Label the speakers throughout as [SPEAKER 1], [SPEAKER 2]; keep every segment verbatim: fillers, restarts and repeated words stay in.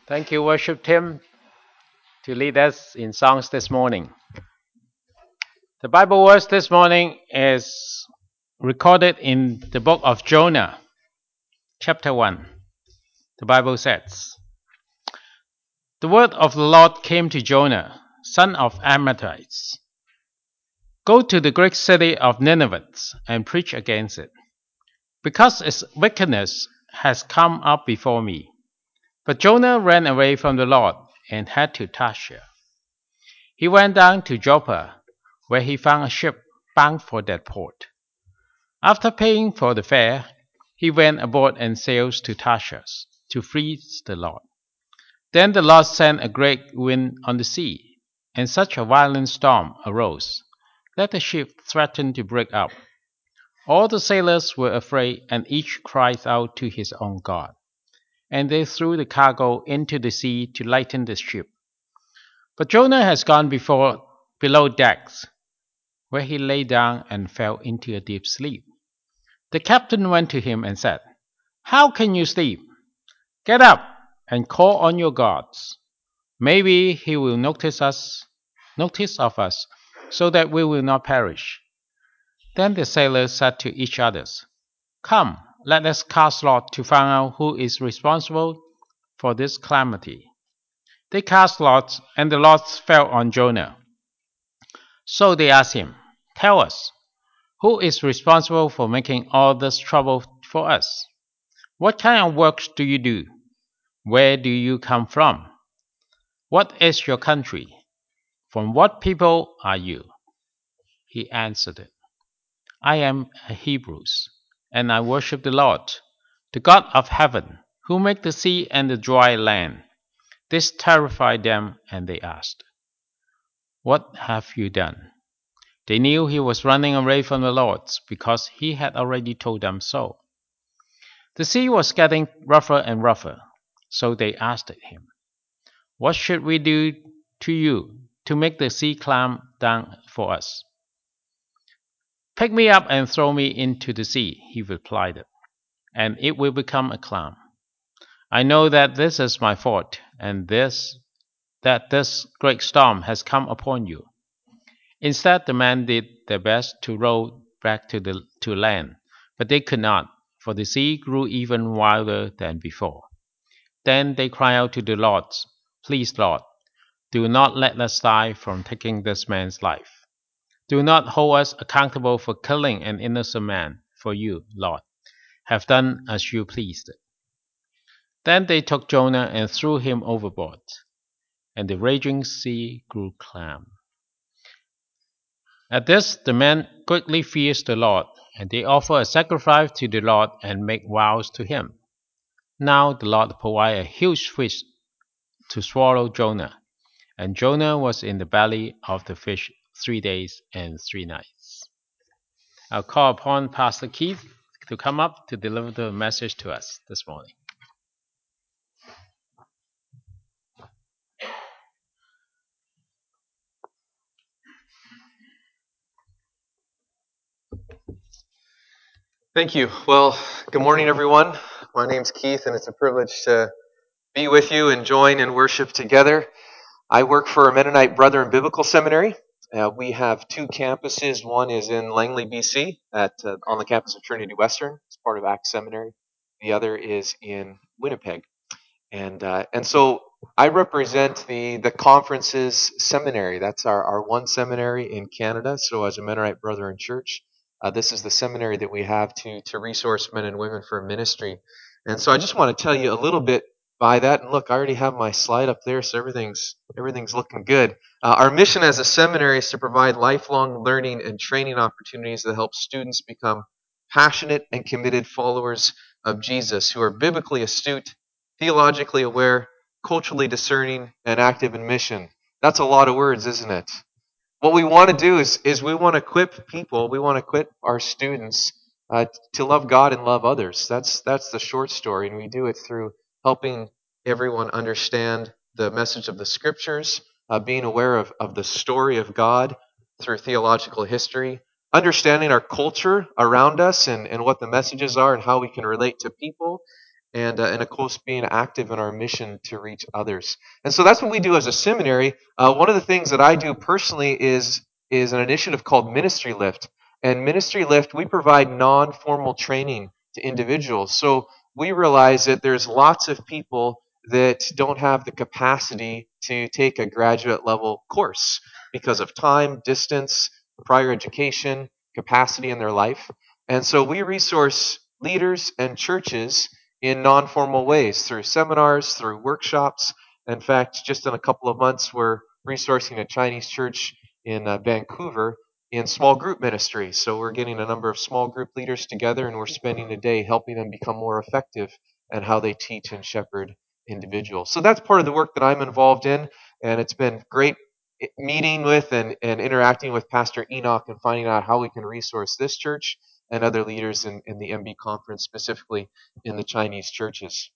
[SPEAKER 1] Thank you, worship team, to lead us in songs this morning. The Bible verse this morning is recorded in the book of Jonah, chapter one. The Bible says, "The word of the Lord came to Jonah, son of Amittai. Go to the great city of Nineveh and preach against it, because its wickedness has come up before me." But Jonah ran away from the Lord and headed to Tarshish. He went down to Joppa, where he found a ship bound for that port. After paying for the fare, he went aboard and sailed to Tarshish to flee the Lord. Then the Lord sent a great wind on the sea, and such a violent storm arose that the ship threatened to break up. All the sailors were afraid, and each cried out to his own God. And they threw the cargo into the sea to lighten the ship. But Jonah has gone before below decks, where he lay down and fell into a deep sleep. The captain went to him and said, "How can you sleep? Get up and call on your gods. Maybe he will notice us, notice of us, so that we will not perish." Then the sailors said to each other, "Come, let us cast lot to find out who is responsible for this calamity." They cast lots, and the lots fell on Jonah. So they asked him, "Tell us, who is responsible for making all this trouble for us? What kind of works do you do? Where do you come from? What is your country? From what people are you?" He answered, "I am a Hebrew, and I worship the Lord, the God of heaven, who made the sea and the dry land." This terrified them, and they asked, "What have you done?" They knew he was running away from the Lord, because he had already told them so. The sea was getting rougher and rougher, so they asked him, "What should we do to you to make the sea calm down for us?" "Pick me up and throw me into the sea," he replied, "and it will become a calm. I know that this is my fault, and this that this great storm has come upon you." Instead, the men did their best to row back to the to land, but they could not, for the sea grew even wilder than before. Then they cried out to the Lord, "Please, Lord, do not let us die from taking this man's life. Do not hold us accountable for killing an innocent man, for you, Lord, have done as you pleased." Then they took Jonah and threw him overboard, and the raging sea grew calm. At this, the men quickly feared the Lord, and they offered a sacrifice to the Lord and made vows to him. Now the Lord provided a huge fish to swallow Jonah, and Jonah was in the belly of the fish three days and three nights. I'll call upon Pastor Keith to come up to deliver the message to us this morning.
[SPEAKER 2] Thank you. Well, good morning, everyone. My name's Keith, and it's a privilege to be with you and join in worship together. I work for Mennonite Brethren Biblical Seminary. Uh, we have two campuses. One is in Langley, B C, at uh, on the campus of Trinity Western. It's part of Acts Seminary. The other is in Winnipeg, and uh, and so I represent the the conference's seminary. That's our, our one seminary in Canada. So as a Mennonite Brethren Church, uh, this is the seminary that we have to to resource men and women for ministry. And so I just want to tell you a little bit by that. And look, I already have my slide up there, so everything's everything's looking good. Uh, our mission as a seminary is to provide lifelong learning and training opportunities that help students become passionate and committed followers of Jesus who are biblically astute, theologically aware, culturally discerning, and active in mission. That's a lot of words, isn't it? What we want to do is, is we want to equip people, we want to equip our students uh, to love God and love others. That's that's the short story, and we do it through helping everyone understand the message of the Scriptures, uh, being aware of, of the story of God through theological history, understanding our culture around us and, and what the messages are and how we can relate to people, and, uh, and of course being active in our mission to reach others. And so that's what we do as a seminary. Uh, one of the things that I do personally is, is an initiative called Ministry Lift. And Ministry Lift, we provide non-formal training to individuals. So we realize that there's lots of people that don't have the capacity to take a graduate level course because of time, distance, prior education, capacity in their life. And so we resource leaders and churches in non-formal ways through seminars, through workshops. In fact, just in a couple of months, we're resourcing a Chinese church in uh, Vancouver in small group ministry. So we're getting a number of small group leaders together, and we're spending a day helping them become more effective in how they teach and shepherd individuals. So that's part of the work that I'm involved in, and it's been great meeting with and, and interacting with Pastor Enoch and finding out how we can resource this church and other leaders in, in the M B conference, specifically in the Chinese churches.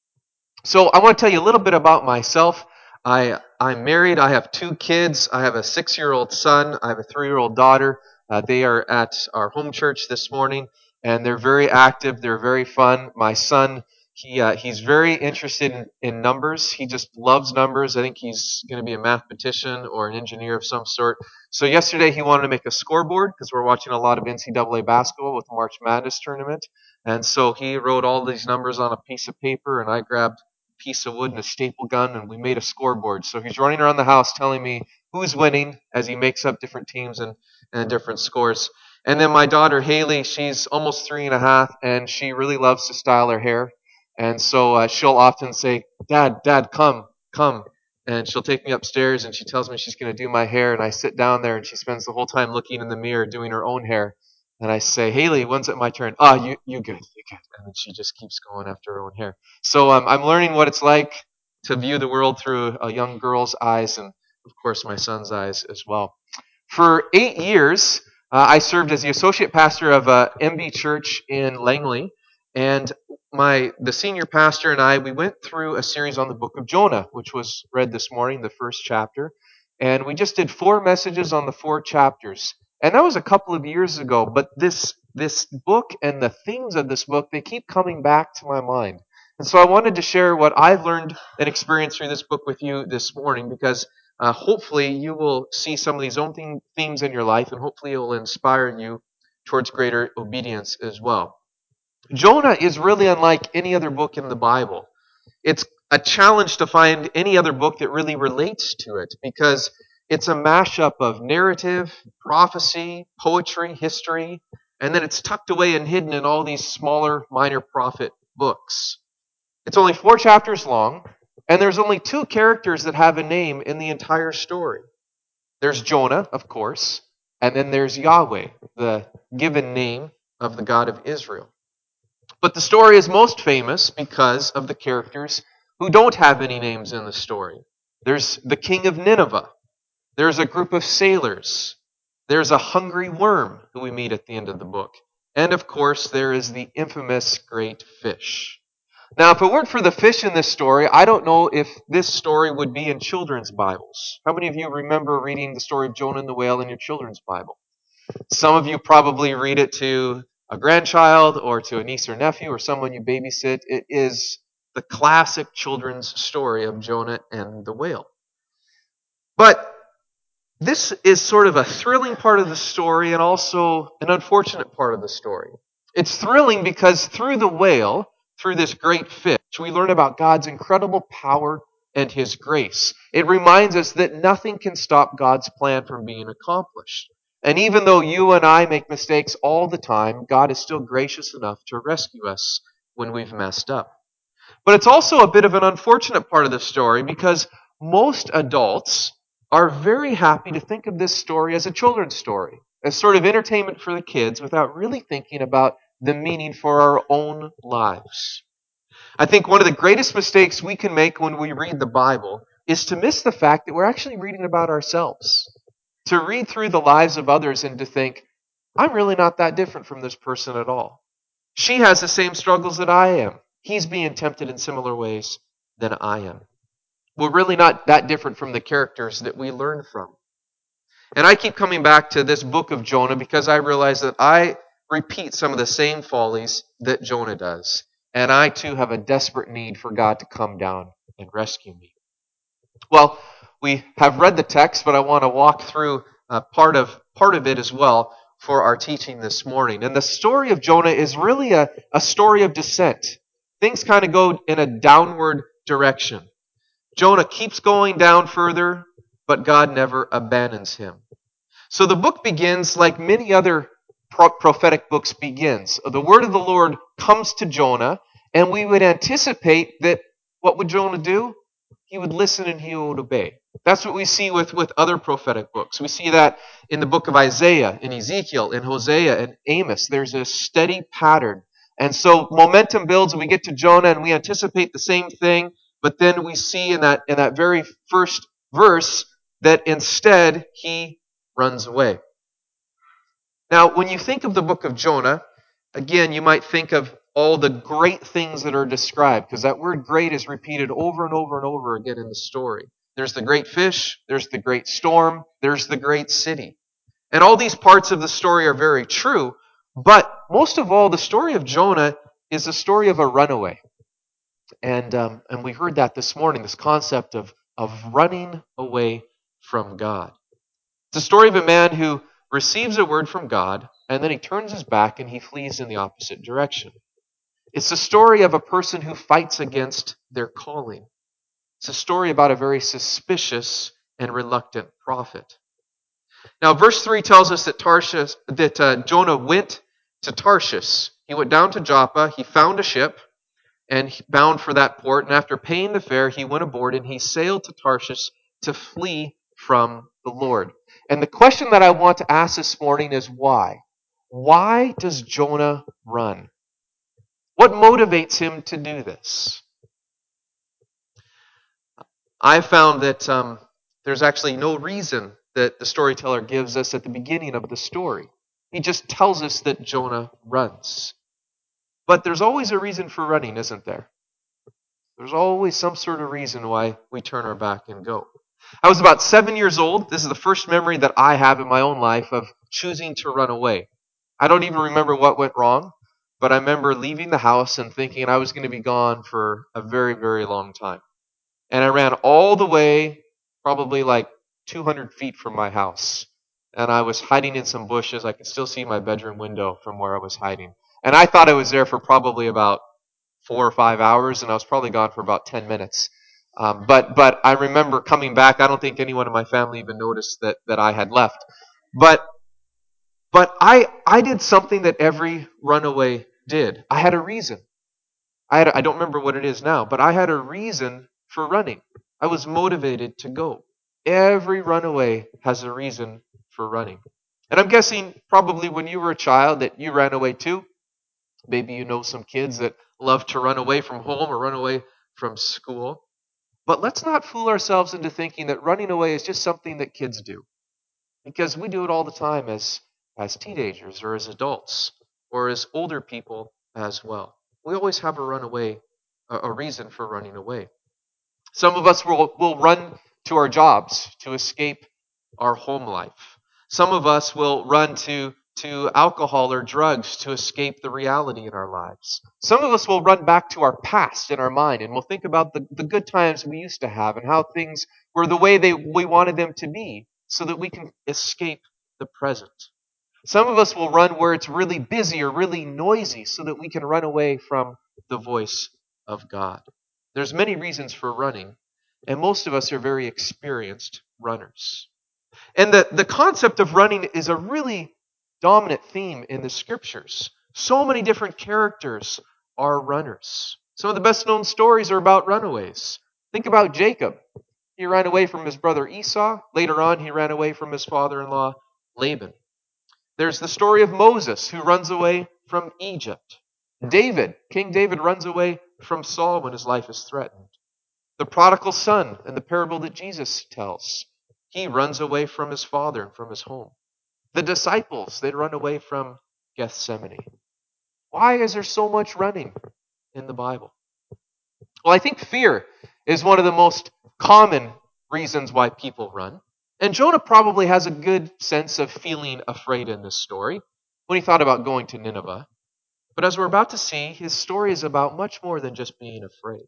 [SPEAKER 2] So I want to tell you a little bit about myself. I, I'm married. I have two kids. I have a six-year-old son. I have a three-year-old daughter. Uh, they are at our home church this morning, and they're very active. They're very fun. My son, he uh, he's very interested in, in numbers. He just loves numbers. I think he's going to be a mathematician or an engineer of some sort. So yesterday he wanted to make a scoreboard because we're watching a lot of N C double A basketball with the March Madness tournament. And so he wrote all these numbers on a piece of paper, and I grabbed piece of wood and a staple gun, and we made a scoreboard. So he's running around the house telling me who's winning as he makes up different teams and, and different scores. And then my daughter Haley, she's almost three and a half, and she really loves to style her hair. And so uh, she'll often say, Dad, Dad, come, come. And she'll take me upstairs, and she tells me she's going to do my hair, and I sit down there, and she spends the whole time looking in the mirror doing her own hair. And I say, Haley, when's it my turn? Ah, oh, you, you good, you good. And then she just keeps going after her own hair. So um, I'm learning what it's like to view the world through a young girl's eyes, and of course my son's eyes as well. For eight years, uh, I served as the associate pastor of a M B church in Langley, and my the senior pastor and I, we went through a series on the book of Jonah, which was read this morning, the first chapter, and we just did four messages on the four chapters. And that was a couple of years ago, but this this book and the themes of this book, they keep coming back to my mind. And so I wanted to share what I've learned and experienced through this book with you this morning, because uh, hopefully you will see some of these own theme, themes in your life, and hopefully it will inspire you towards greater obedience as well. Jonah is really unlike any other book in the Bible. It's a challenge to find any other book that really relates to it, because it's a mashup of narrative, prophecy, poetry, history, and then it's tucked away and hidden in all these smaller minor prophet books. It's only four chapters long, and there's only two characters that have a name in the entire story. There's Jonah, of course, and then there's Yahweh, the given name of the God of Israel. But the story is most famous because of the characters who don't have any names in the story. There's the king of Nineveh. There's a group of sailors. There's a hungry worm who we meet at the end of the book. And of course, there is the infamous great fish. Now, if it weren't for the fish in this story, I don't know if this story would be in children's Bibles. How many of you remember reading the story of Jonah and the whale in your children's Bible? Some of you probably read it to a grandchild or to a niece or nephew or someone you babysit. It is the classic children's story of Jonah and the whale. But this is sort of a thrilling part of the story and also an unfortunate part of the story. It's thrilling because through the whale, through this great fish, we learn about God's incredible power and His grace. It reminds us that nothing can stop God's plan from being accomplished. And even though you and I make mistakes all the time, God is still gracious enough to rescue us when we've messed up. But it's also a bit of an unfortunate part of the story because most adults are very happy to think of this story as a children's story, as sort of entertainment for the kids without really thinking about the meaning for our own lives. I think one of the greatest mistakes we can make when we read the Bible is to miss the fact that we're actually reading about ourselves. To read through the lives of others and to think, I'm really not that different from this person at all. She has the same struggles that I am. He's being tempted in similar ways than I am. We're really not that different from the characters that we learn from. And I keep coming back to this book of Jonah because I realize that I repeat some of the same follies that Jonah does. and I too have a desperate need for God to come down and rescue me. Well, we have read the text, but I want to walk through uh, part of part of it as well for our teaching this morning. And the story of Jonah is really a, a story of descent. Things kind of go in a downward direction. Jonah keeps going down further, but God never abandons him. So the book begins like many other pro- prophetic books begins. The word of the Lord comes to Jonah, and we would anticipate that what would Jonah do? He would listen and he would obey. That's what we see with, with other prophetic books. We see that in the book of Isaiah, in Ezekiel, in Hosea, and Amos. There's a steady pattern. And so momentum builds, and we get to Jonah, and we anticipate the same thing. But then we see in that in that very first verse that instead he runs away. Now, when you think of the book of Jonah, again, you might think of all the great things that are described, because that word great is repeated over and over and over again in the story. There's the great fish, there's the great storm, there's the great city. And all these parts of the story are very true, but most of all, the story of Jonah is the story of a runaway. And um, and we heard that this morning, this concept of, of running away from God. It's a story of a man who receives a word from God, and then he turns his back and he flees in the opposite direction. It's the story of a person who fights against their calling. It's a story about a very suspicious and reluctant prophet. Now, verse three tells us that Tarshish, that uh, Jonah went to Tarshish. He went down to Joppa. He found a ship and bound for that port. And after paying the fare, he went aboard and he sailed to Tarshish to flee from the Lord. And the question that I want to ask this morning is why? Why does Jonah run? What motivates him to do this? I found that um, there's actually no reason that the storyteller gives us at the beginning of the story. He just tells us that Jonah runs. But there's always a reason for running, isn't there? There's always some sort of reason why we turn our back and go. I was about seven years old. This is the first memory that I have in my own life of choosing to run away. I don't even remember what went wrong, but I remember leaving the house and thinking I was going to be gone for a very, very long time. And I ran all the way, probably like two hundred feet from my house. And I was hiding in some bushes. I could still see my bedroom window from where I was hiding. And I thought I was there for probably about four or five hours, and I was probably gone for about ten minutes. Um, but but I remember coming back. I don't think anyone in my family even noticed that that I had left. But but I I did something that every runaway did. I had a reason. I had a, I don't remember what it is now, but I had a reason for running. I was motivated to go. Every runaway has a reason for running. And I'm guessing probably when you were a child that you ran away too. Maybe you know some kids that love to run away from home or run away from school. But let's not fool ourselves into thinking that running away is just something that kids do. Because we do it all the time as, as teenagers or as adults or as older people as well. We always have a runaway, a, a reason for running away. Some of us will, will run to our jobs to escape our home life. Some of us will run to, to alcohol or drugs to escape the reality in our lives. Some of us will run back to our past in our mind and we'll think about the, the good times we used to have and how things were the way they, we wanted them to be so that we can escape the present. Some of us will run where it's really busy or really noisy so that we can run away from the voice of God. There's many reasons for running, and most of us are very experienced runners. And the, the concept of running is a really dominant theme in the scriptures. So many different characters are runners. Some of the best known stories are about runaways. Think about Jacob. He ran away from his brother Esau. Later on, he ran away from his father-in-law Laban. There's the story of Moses, who runs away from Egypt. David, King David, runs away from Saul when his life is threatened. The prodigal son in the parable that Jesus tells, he runs away from his father and from his home. The disciples, they run away from Gethsemane. Why is there so much running in the Bible? Well, I think fear is one of the most common reasons why people run. And Jonah probably has a good sense of feeling afraid in this story when he thought about going to Nineveh. But as we're about to see, his story is about much more than just being afraid.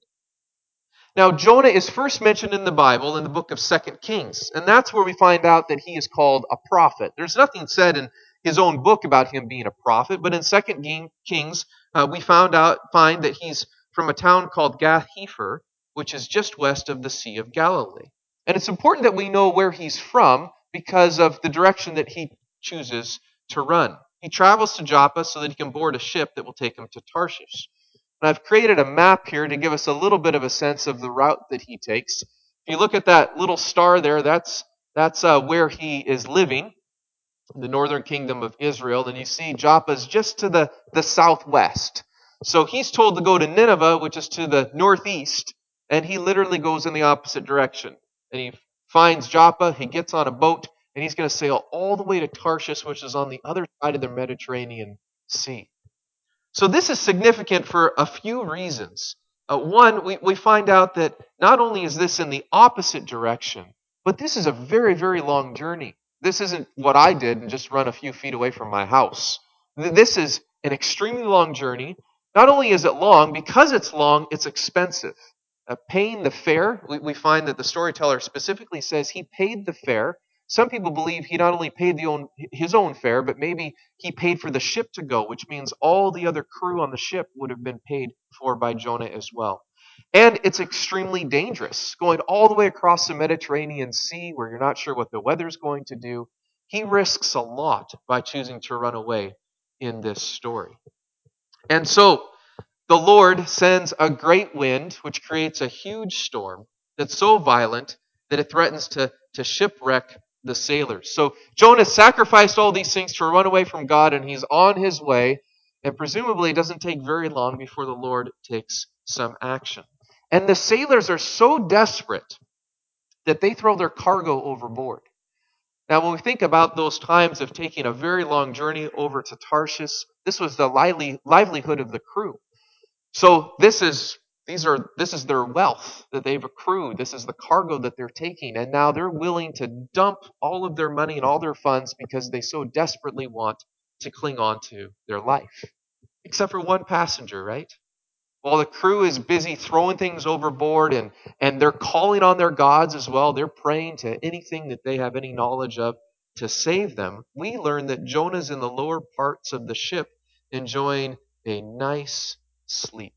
[SPEAKER 2] Now, Jonah is first mentioned in the Bible in the book of Second Kings, and that's where we find out that he is called a prophet. There's nothing said in his own book about him being a prophet, but in Second Kings, uh, we found out find that he's from a town called Gath-Hepher, which is just west of the Sea of Galilee. And it's important that we know where he's from because of the direction that he chooses to run. He travels to Joppa so that he can board a ship that will take him to Tarshish. And I've created a map here to give us a little bit of a sense of the route that he takes. If you look at that little star there, that's that's uh, where he is living, the northern kingdom of Israel. And you see Joppa's just to the, the southwest. So he's told to go to Nineveh, which is to the northeast, and he literally goes in the opposite direction. And he finds Joppa, he gets on a boat, and he's going to sail all the way to Tarshish, which is on the other side of the Mediterranean Sea. So this is significant for a few reasons. Uh, one, we, we find out that not only is this in the opposite direction, but this is a very, very long journey. This isn't what I did and just run a few feet away from my house. This is an extremely long journey. Not only is it long, because it's long, it's expensive. Uh, paying the fare, we, we find that the storyteller specifically says he paid the fare. Some people believe he not only paid the own, his own fare, but maybe he paid for the ship to go, which means all the other crew on the ship would have been paid for by Jonah as well. And it's extremely dangerous, going all the way across the Mediterranean Sea where you're not sure what the weather's going to do. He risks a lot by choosing to run away in this story. And so the Lord sends a great wind, which creates a huge storm that's so violent that it threatens to, to shipwreck the sailors. So Jonah sacrificed all these things to run away from God, and he's on his way, and presumably it doesn't take very long before the Lord takes some action. And the sailors are so desperate that they throw their cargo overboard. Now, when we think about those times of taking a very long journey over to Tarshish, this was the lively, livelihood of the crew. So this is these are this is their wealth that they've accrued. This is the cargo that they're taking, and now they're willing to dump all of their money and all their funds because they so desperately want to cling on to their life. Except for one passenger, right? While the crew is busy throwing things overboard and, and they're calling on their gods as well, they're praying to anything that they have any knowledge of to save them, we learn that Jonah's in the lower parts of the ship enjoying a nice sleep.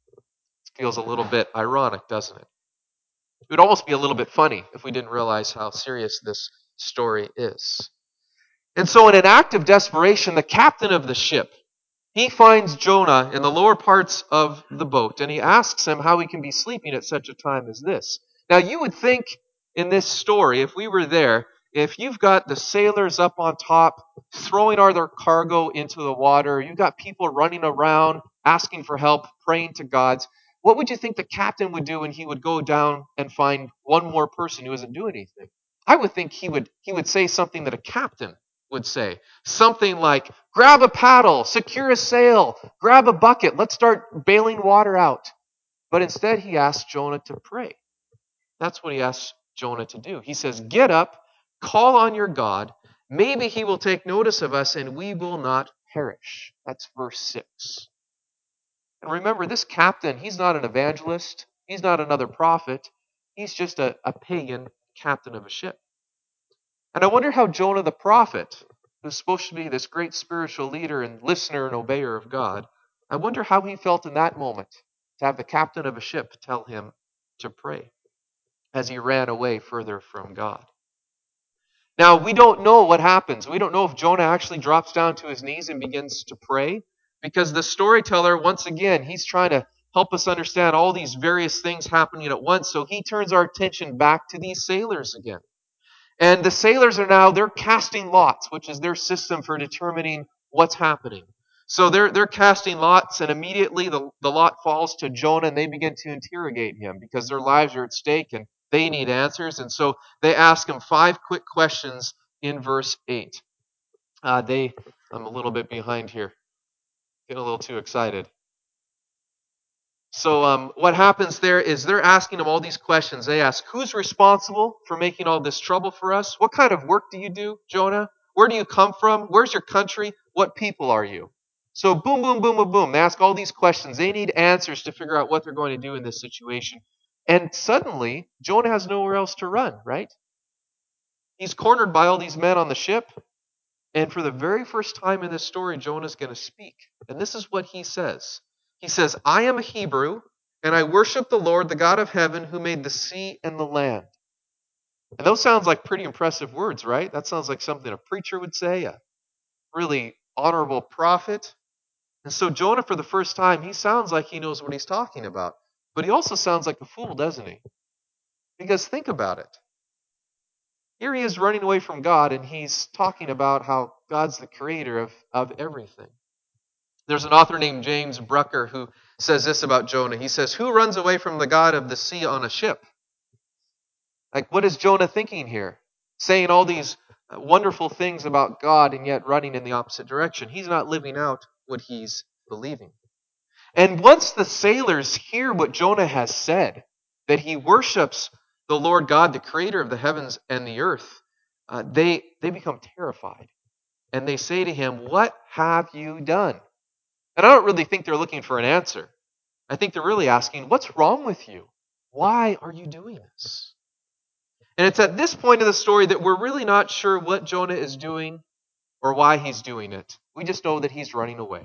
[SPEAKER 2] It feels a little bit ironic, doesn't it? It would almost be a little bit funny if we didn't realize how serious this story is. And so in an act of desperation, the captain of the ship, he finds Jonah in the lower parts of the boat, and he asks him how he can be sleeping at such a time as this. Now, you would think in this story, if we were there, if you've got the sailors up on top, throwing all their cargo into the water, you've got people running around, asking for help, praying to gods, what would you think the captain would do when he would go down and find one more person who isn't doing anything? I would think he would he would say something that a captain would say. Something like, grab a paddle, secure a sail, grab a bucket, let's start bailing water out. But instead he asks Jonah to pray. That's what he asks Jonah to do. He says, get up, call on your God, maybe he will take notice of us and we will not perish. That's verse six. And remember, this captain, he's not an evangelist, he's not another prophet, he's just a, a pagan captain of a ship. And I wonder how Jonah the prophet, who's supposed to be this great spiritual leader and listener and obeyer of God, I wonder how he felt in that moment to have the captain of a ship tell him to pray as he ran away further from God. Now, we don't know what happens. We don't know if Jonah actually drops down to his knees and begins to pray, because the storyteller, once again, he's trying to help us understand all these various things happening at once, so he turns our attention back to these sailors again. And the sailors are now, they're casting lots, which is their system for determining what's happening. So they're they're casting lots, and immediately the, the lot falls to Jonah, and they begin to interrogate him because their lives are at stake and they need answers. And so they ask him five quick questions in verse eight. Uh, they, I'm a little bit behind here. Getting a little too excited. So um, what happens there is they're asking him all these questions. They ask, who's responsible for making all this trouble for us? What kind of work do you do, Jonah? Where do you come from? Where's your country? What people are you? So boom, boom, boom, boom, boom. They ask all these questions. They need answers to figure out what they're going to do in this situation. And suddenly, Jonah has nowhere else to run, right? He's cornered by all these men on the ship. And for the very first time in this story, Jonah's going to speak. And this is what he says. He says, I am a Hebrew, and I worship the Lord, the God of heaven, who made the sea and the land. And those sounds like pretty impressive words, right? That sounds like something a preacher would say, a really honorable prophet. And so Jonah, for the first time, he sounds like he knows what he's talking about. But he also sounds like a fool, doesn't he? Because think about it. Here he is running away from God, and he's talking about how God's the creator of, of everything. There's an author named James Brucker who says this about Jonah. He says, who runs away from the God of the sea on a ship? Like, what is Jonah thinking here? Saying all these wonderful things about God and yet running in the opposite direction. He's not living out what he's believing. And once the sailors hear what Jonah has said, that he worships the Lord God, the creator of the heavens and the earth, uh, they, they become terrified. And they say to him, what have you done? And I don't really think they're looking for an answer. I think they're really asking, what's wrong with you? Why are you doing this? And it's at this point in the story that we're really not sure what Jonah is doing or why he's doing it. We just know that he's running away.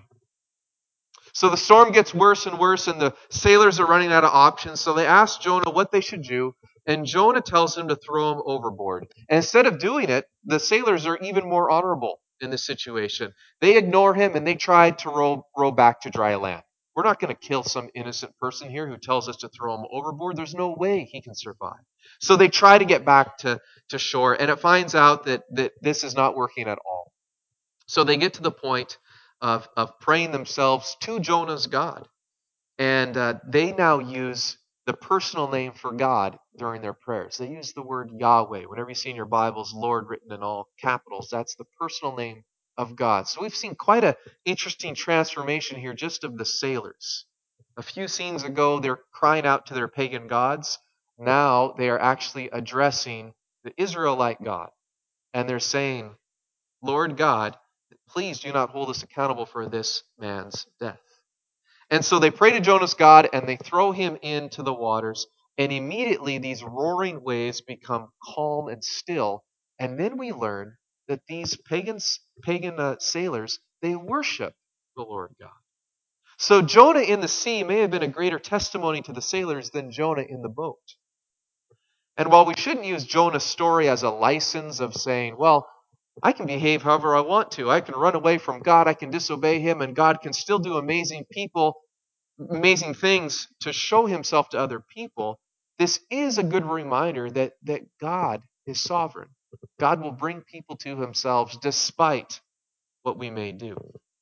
[SPEAKER 2] So the storm gets worse and worse, and the sailors are running out of options. So they ask Jonah what they should do, and Jonah tells them to throw him overboard. And instead of doing it, the sailors are even more honorable in this situation. They ignore him, and they try to row, row back to dry land. We're not going to kill some innocent person here who tells us to throw him overboard. There's no way he can survive. So they try to get back to, to shore, and it finds out that, that this is not working at all. So they get to the point of, of praying themselves to Jonah's God. And uh, they now use the personal name for God during their prayers. They use the word Yahweh. Whenever you see in your Bibles Lord written in all capitals, that's the personal name of God. So we've seen quite an interesting transformation here just of the sailors. A few scenes ago, they're crying out to their pagan gods. Now they are actually addressing the Israelite God. And they're saying, Lord God, please do not hold us accountable for this man's death. And so they pray to Jonah's God and they throw him into the waters. And immediately these roaring waves become calm and still. And then we learn that these pagans, pagan uh, sailors, they worship the Lord God. So Jonah in the sea may have been a greater testimony to the sailors than Jonah in the boat. And while we shouldn't use Jonah's story as a license of saying, well, I can behave however I want to. I can run away from God. I can disobey him, and God can still do amazing people, amazing things to show himself to other people. This is a good reminder that, that God is sovereign. God will bring people to himself despite what we may do.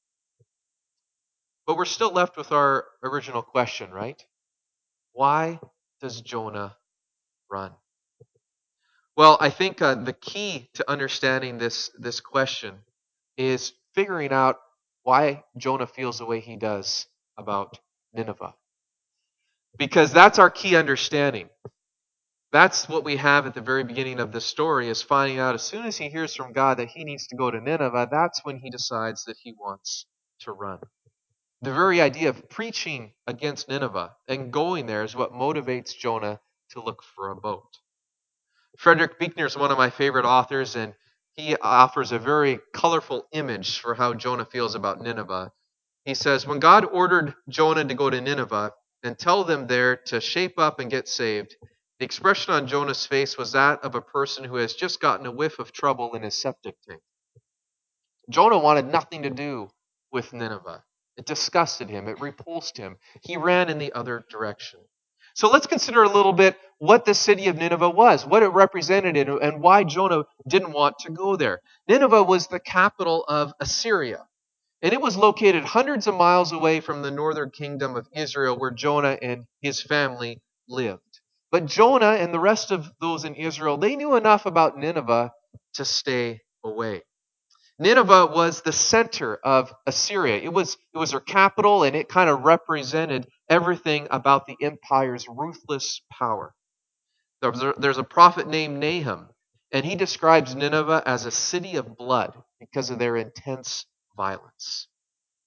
[SPEAKER 2] But we're still left with our original question, right? Why does Jonah run? Well, I think uh, the key to understanding this, this question is figuring out why Jonah feels the way he does about Nineveh. Because that's our key understanding. That's what we have at the very beginning of this story, is finding out as soon as he hears from God that he needs to go to Nineveh, that's when he decides that he wants to run. The very idea of preaching against Nineveh and going there is what motivates Jonah to look for a boat. Frederick Buechner is one of my favorite authors, and he offers a very colorful image for how Jonah feels about Nineveh. He says, when God ordered Jonah to go to Nineveh and tell them there to shape up and get saved, the expression on Jonah's face was that of a person who has just gotten a whiff of trouble in his septic tank. Jonah wanted nothing to do with Nineveh. It disgusted him. It repulsed him. He ran in the other direction. So let's consider a little bit what the city of Nineveh was, what it represented, and why Jonah didn't want to go there. Nineveh was the capital of Assyria, and it was located hundreds of miles away from the northern kingdom of Israel where Jonah and his family lived. But Jonah and the rest of those in Israel, they knew enough about Nineveh to stay away. Nineveh was the center of Assyria. It was, it was her capital, and it kind of represented everything about the empire's ruthless power. There's a, there's a prophet named Nahum, and he describes Nineveh as a city of blood because of their intense violence.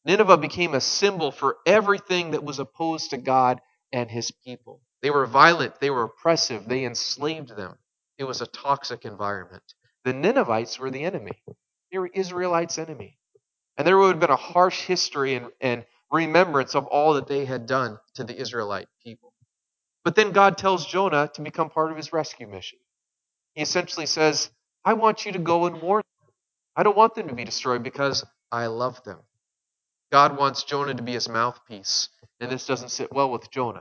[SPEAKER 2] Nineveh became a symbol for everything that was opposed to God and his people. They were violent, they were oppressive, they enslaved them. It was a toxic environment. The Ninevites were the enemy. They were Israelites' enemy. And there would have been a harsh history and, and remembrance of all that they had done to the Israelite people. But then God tells Jonah to become part of his rescue mission. He essentially says, I want you to go and warn them. I don't want them to be destroyed because I love them. God wants Jonah to be his mouthpiece, and this doesn't sit well with Jonah.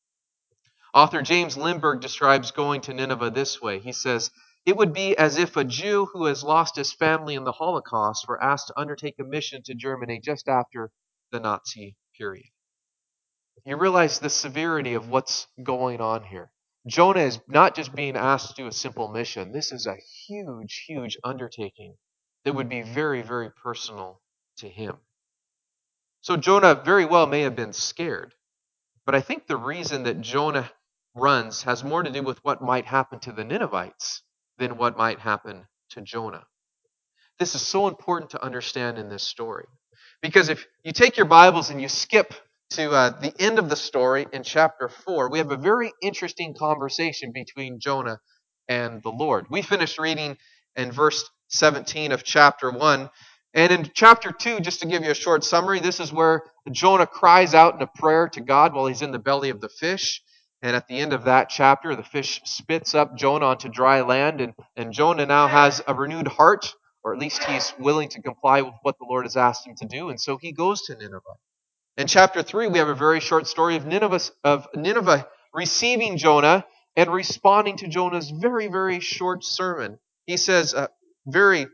[SPEAKER 2] Author James Lindbergh describes going to Nineveh this way. He says, it would be as if a Jew who has lost his family in the Holocaust were asked to undertake a mission to Germany just after the Nazi period. You realize the severity of what's going on here. Jonah is not just being asked to do a simple mission. This is a huge, huge undertaking that would be very, very personal to him. So Jonah very well may have been scared. But I think the reason that Jonah runs has more to do with what might happen to the Ninevites than what might happen to Jonah. This is so important to understand in this story. Because if you take your Bibles and you skip to uh, the end of the story in chapter four, we have a very interesting conversation between Jonah and the Lord. We finished reading in verse seventeen of chapter one. And in chapter two, just to give you a short summary, this is where Jonah cries out in a prayer to God while he's in the belly of the fish. And at the end of that chapter, the fish spits up Jonah onto dry land. And, and Jonah now has a renewed heart, or at least he's willing to comply with what the Lord has asked him to do. And so he goes to Nineveh. In chapter three, we have a very short story of Nineveh, of Nineveh receiving Jonah and responding to Jonah's very, very short sermon. He says uh, very,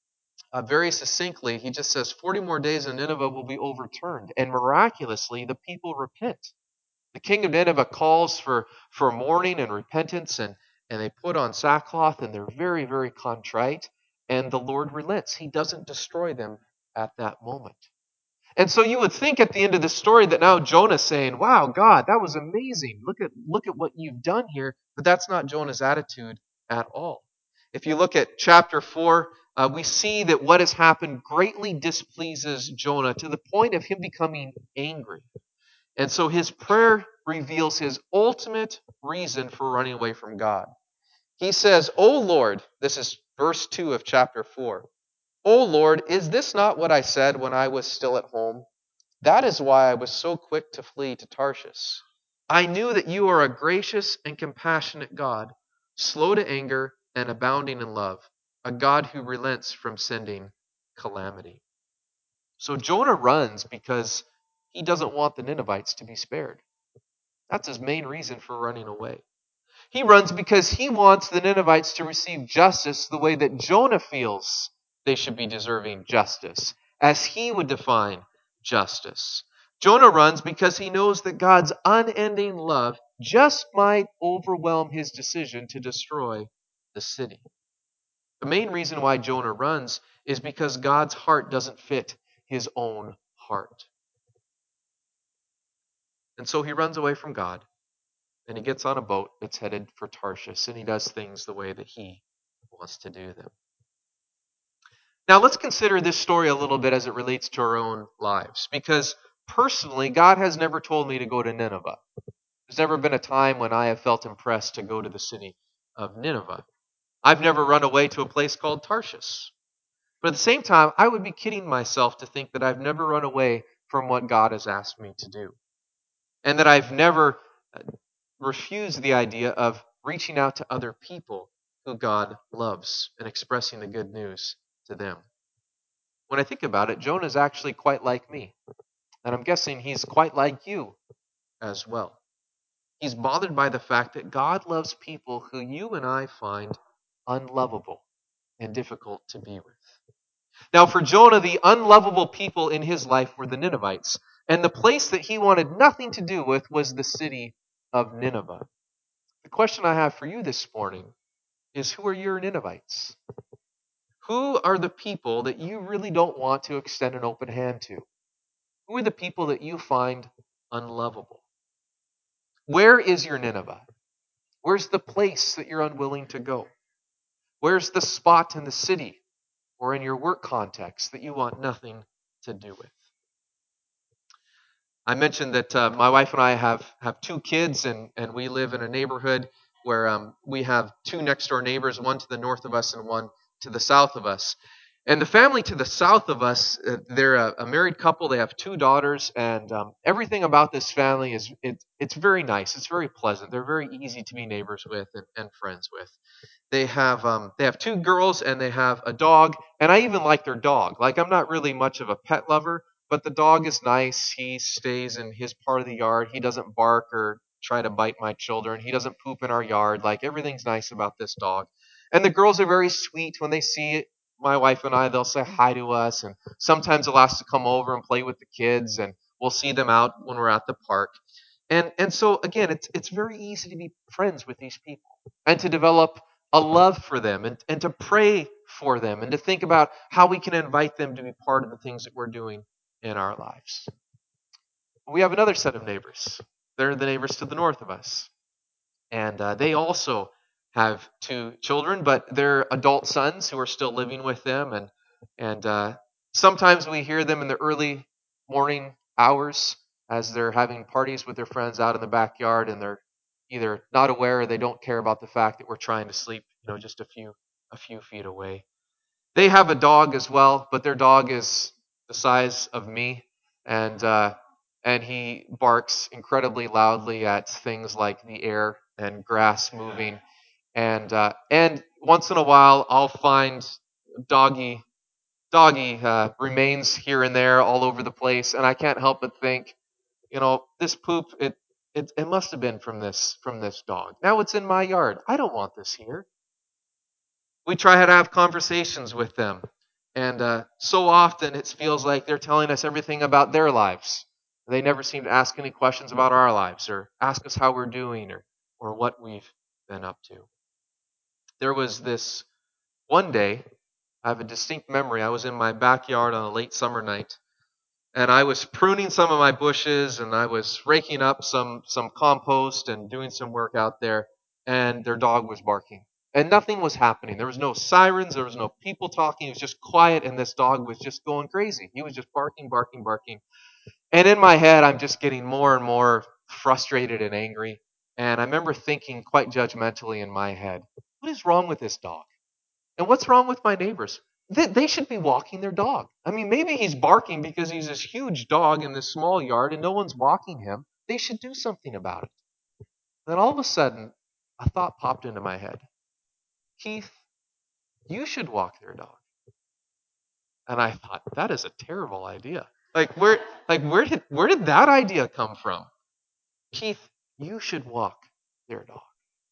[SPEAKER 2] uh, very succinctly, he just says, forty more days and Nineveh will be overturned. And miraculously, the people repent. The king of Nineveh calls for, for mourning and repentance, and, and they put on sackcloth, and they're very, very contrite. And the Lord relents. He doesn't destroy them at that moment. And so you would think at the end of the story that now Jonah's saying, wow, God, that was amazing. Look at, look at what you've done here. But that's not Jonah's attitude at all. If you look at chapter four, uh, we see that what has happened greatly displeases Jonah to the point of him becoming angry. And so his prayer reveals his ultimate reason for running away from God. He says, O Lord, this is verse two of chapter four. O Lord, is this not what I said when I was still at home? That is why I was so quick to flee to Tarshish. I knew that you are a gracious and compassionate God, slow to anger and abounding in love, a God who relents from sending calamity. So Jonah runs because he doesn't want the Ninevites to be spared. That's his main reason for running away. He runs because he wants the Ninevites to receive justice the way that Jonah feels they should be deserving justice, as he would define justice. Jonah runs because he knows that God's unending love just might overwhelm his decision to destroy the city. The main reason why Jonah runs is because God's heart doesn't fit his own heart. And so he runs away from God. And he gets on a boat that's headed for Tarshish, and he does things the way that he wants to do them. Now, let's consider this story a little bit as it relates to our own lives, because personally, God has never told me to go to Nineveh. There's never been a time when I have felt impressed to go to the city of Nineveh. I've never run away to a place called Tarshish. But at the same time, I would be kidding myself to think that I've never run away from what God has asked me to do, and that I've never refuse the idea of reaching out to other people who God loves and expressing the good news to them. When I think about it, Jonah is actually quite like me. And I'm guessing he's quite like you as well. He's bothered by the fact that God loves people who you and I find unlovable and difficult to be with. Now, for Jonah, the unlovable people in his life were the Ninevites. And the place that he wanted nothing to do with was the city of Nineveh. The question I have for you this morning is, who are your Ninevites? Who are the people that you really don't want to extend an open hand to? Who are the people that you find unlovable? Where is your Nineveh? Where's the place that you're unwilling to go? Where's the spot in the city or in your work context that you want nothing to do with? I mentioned that uh, my wife and I have, have two kids, and, and we live in a neighborhood where um, we have two next door neighbors, one to the north of us and one to the south of us. And the family to the south of us, uh, they're a, a married couple. They have two daughters, and um, everything about this family is it, it's very nice. It's very pleasant. They're very easy to be neighbors with and, and friends with. They have um, they have two girls and they have a dog, and I even like their dog. Like I'm not really much of a pet lover, but the dog is nice. He stays in his part of the yard. He doesn't bark or try to bite my children. He doesn't poop in our yard. Like everything's nice about this dog. And the girls are very sweet when they see my wife and I. They'll say hi to us, and sometimes they'll ask to come over and play with the kids, and we'll see them out when we're at the park. And and so again, it's it's very easy to be friends with these people and to develop a love for them and, and to pray for them and to think about how we can invite them to be part of the things that we're doing in our lives. We have another set of neighbors. They're the neighbors to the north of us. And uh, they also have two children, but they're adult sons who are still living with them. And, and uh, sometimes we hear them in the early morning hours as they're having parties with their friends out in the backyard, and they're either not aware or they don't care about the fact that we're trying to sleep, you know, just a few a few feet away. They have a dog as well, but their dog is the size of me, and uh, and he barks incredibly loudly at things like the air and grass moving, and uh, and once in a while I'll find doggy doggy uh, remains here and there all over the place, and I can't help but think, you know, this poop it. It, it must have been from this from this dog. Now it's in my yard. I don't want this here. We try to have conversations with them. And uh, so often it feels like they're telling us everything about their lives. They never seem to ask any questions about our lives or ask us how we're doing or, or what we've been up to. There was this one day, I have a distinct memory. I was in my backyard on a late summer night, and I was pruning some of my bushes, and I was raking up some some compost and doing some work out there, and their dog was barking. And nothing was happening. There was no sirens, there was no people talking. It was just quiet, and this dog was just going crazy. He was just barking, barking, barking. And in my head, I'm just getting more and more frustrated and angry. And I remember thinking quite judgmentally in my head, what is wrong with this dog? And what's wrong with my neighbors? They, they should be walking their dog. I mean, maybe he's barking because he's this huge dog in this small yard and no one's walking him. They should do something about it. Then all of a sudden, a thought popped into my head. Keith, you should walk their dog. And I thought, that is a terrible idea. Like where like where did where did that idea come from? Keith, you should walk their dog.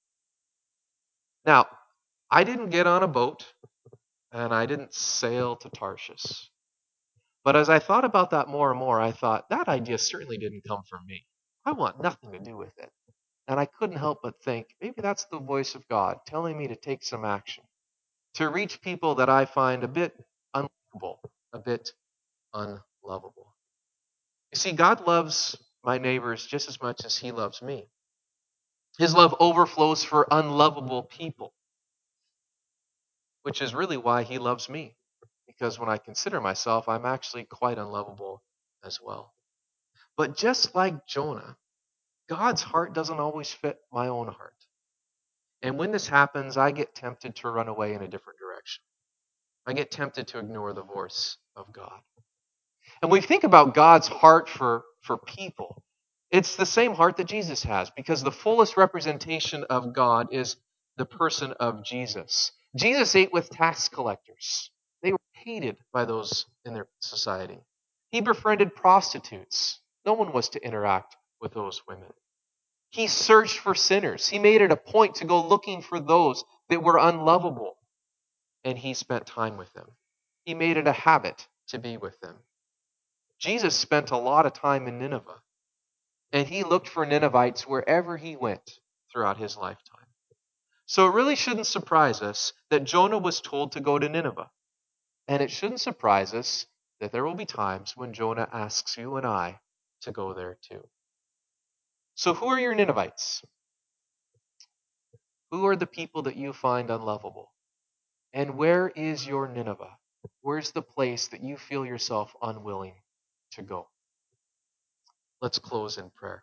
[SPEAKER 2] Now, I didn't get on a boat and I didn't sail to Tarshish. But as I thought about that more and more, I thought, that idea certainly didn't come from me. I want nothing to do with it. And I couldn't help but think, maybe that's the voice of God telling me to take some action, to reach people that I find a bit unlovable, a bit unlovable. You see, God loves my neighbors just as much as He loves me. His love overflows for unlovable people, which is really why He loves me. Because when I consider myself, I'm actually quite unlovable as well. But just like Jonah, God's heart doesn't always fit my own heart. And when this happens, I get tempted to run away in a different direction. I get tempted to ignore the voice of God. And when we think about God's heart for, for people, it's the same heart that Jesus has, because the fullest representation of God is the person of Jesus. Jesus ate with tax collectors. They were hated by those in their society. He befriended prostitutes. No one was to interact with those women. He searched for sinners. He made it a point to go looking for those that were unlovable, and he spent time with them. He made it a habit to be with them. Jesus spent a lot of time in Nineveh, and he looked for Ninevites wherever he went throughout his lifetime. So it really shouldn't surprise us that Jonah was told to go to Nineveh. And it shouldn't surprise us that there will be times when Jonah asks you and I to go there too. So who are your Ninevites? Who are the people that you find unlovable? And where is your Nineveh? Where's the place that you feel yourself unwilling to go? Let's close in prayer.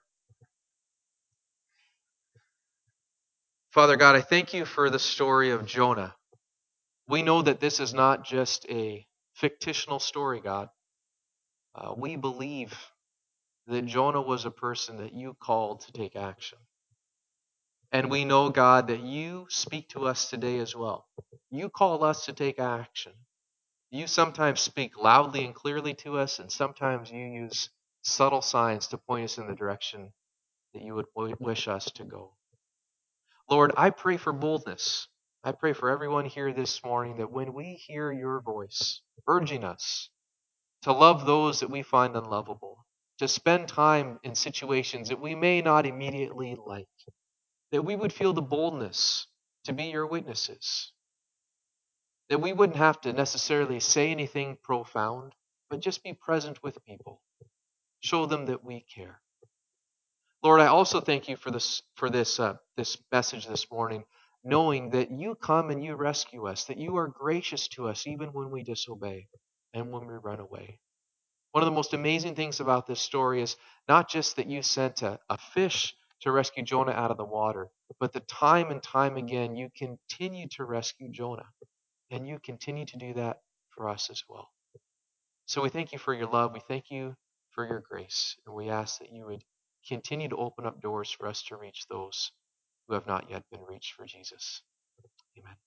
[SPEAKER 2] Father God, I thank you for the story of Jonah. We know that this is not just a fictional story, God. Uh, we believe that Jonah was a person that you called to take action. And we know, God, that you speak to us today as well. You call us to take action. You sometimes speak loudly and clearly to us, and sometimes you use subtle signs to point us in the direction that you would wish us to go. Lord, I pray for boldness. I pray for everyone here this morning that when we hear your voice urging us to love those that we find unlovable, to spend time in situations that we may not immediately like, that we would feel the boldness to be your witnesses, that we wouldn't have to necessarily say anything profound, but just be present with people, show them that we care. Lord, I also thank you for this for this uh, this message this morning, knowing that you come and you rescue us, that you are gracious to us even when we disobey and when we run away. One of the most amazing things about this story is not just that you sent a, a fish to rescue Jonah out of the water, but that time and time again you continue to rescue Jonah, and you continue to do that for us as well. So we thank you for your love. We thank you for your grace. And we ask that you would continue to open up doors for us to reach those who have not yet been reached for Jesus. Amen.